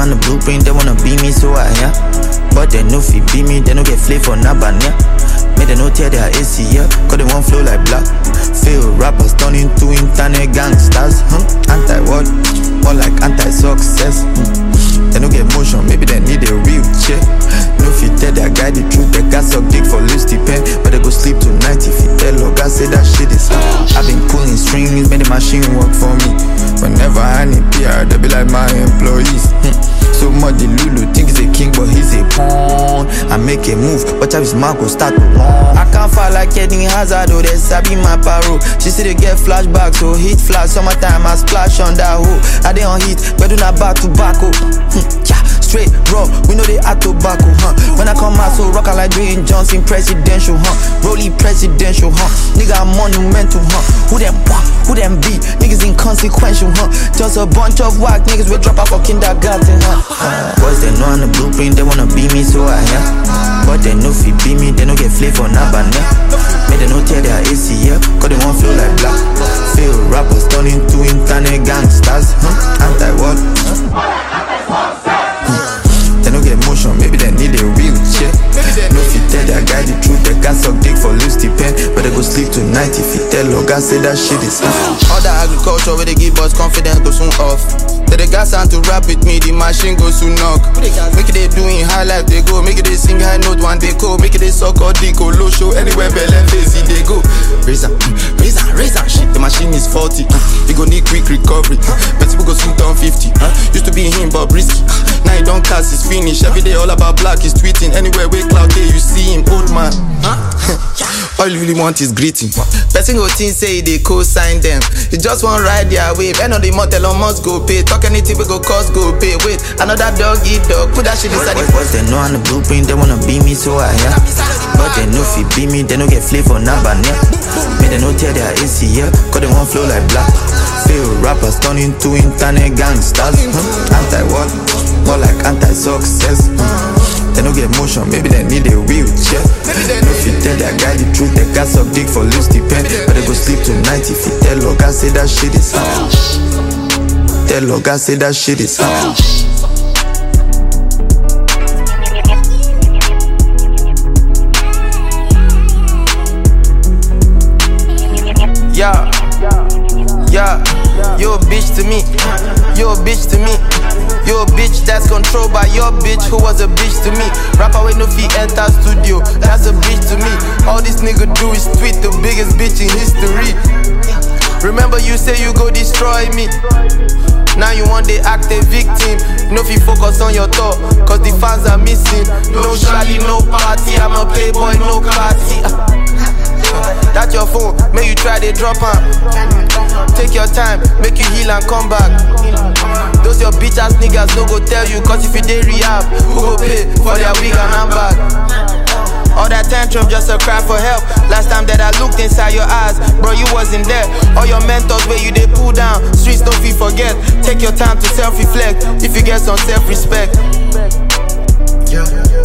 on the blueprint, they wanna be me, so I am. But they know if it be me, they no get flavor, not banya. May they no tear their AC, yeah, cause they won't flow like black. Feel rappers turning to internet gangsters, Anti-what? More like anti-success. They no get motion, maybe they need a wheelchair. No if you tell their guy the truth, they got suck dick for loose stipend. But they go sleep tonight if you tell Loga say that shit is I've been pulling strings, made the machine work for me. Whenever I need PR, they be like my employees. So much the Lulu thinks he's a king, but he's a pawn. I make a move, watch how his mouth go start to run. I can't fight like Eden Hazard, oh, they sabi my paro. She see they get flashbacks, so hit flash. Summertime, I splash on that hoe. I dey on hit, but do not back to back, oh. Straight raw, we know they add tobacco, When I come out, so rockin' like Dwayne Johnson, presidential, Rolly presidential, Nigga, I'm monumental, Who them be? Niggas inconsequential, Just a bunch of whack niggas will drop out for kindergarten, Boys, they know on the blueprint, they wanna be me, so I am. But they know if it be me, they no get flavor, not banya. May they no tear their AC, yeah, cause they won't flow like black. Feel rappers turning to internet gangsters, Anti-what? They no get motion, maybe they need a wheelchair. No if you tell their guy the truth, they got suck dick for loose stipend. But they go sleep tonight if you tell Loga say that shit is all the agriculture where they give us confidence go soon off. They got sound to rap with me, the machine goes to knock. Make it they doing high life, they go. Make it they sing high note one they go. Make it they suck or dick or low show. Anywhere Belen Fazy they go. Raise on shit, the machine is 40. You go need quick recovery. But people go soon turn 50. Used to be him but risky. Now you don't cast his finish. Every day all about black is tweeting. Anywhere we cloud day you see him, old man. All you really want is greeting. Person go think say they co-sign them. You just want ride their wave. End of the month Elon Musk go pay. Talk anything we go cost go pay. Wait, another dog eat dog. Put that shit inside the boys. They know on the blueprint they wanna be me, so I am. But they know if it be me, they no get flavor, not banya. May they no tear their AC, yeah, cause they won't flow like black. Feel rappers turning to internet gangsters, Anti-what? More like anti-success. They no get motion, maybe they need a wheelchair. No if you tell their guy the truth, they got suck dick for loose stipend. But they go sleep tonight if you tell Loga say that shit is Tell Loga say that shit is Yeah, you're a bitch to me. You're a bitch to me. You're a bitch that's controlled by your bitch who was a bitch to me. Rapper with no fee enter studio, that's a bitch to me. All this nigga do is tweet the biggest bitch in history. Remember you say you go destroy me. Now you want to act a victim. No fee focus on your thought, cause the fans are missing. No Charlie, no party, I'm a playboy, no party. That's your phone, make you try to drop on. Take your time, make you heal and come back. Those your bitch ass niggas no go tell you, cause if you dey rehab, who go pay for their wig and handbag? All that tantrum just a cry for help. Last time that I looked inside your eyes, bro, you wasn't there. All your mentors where you they pull down, streets don't feel forget. Take your time to self-reflect, if you get some self-respect. Yeah.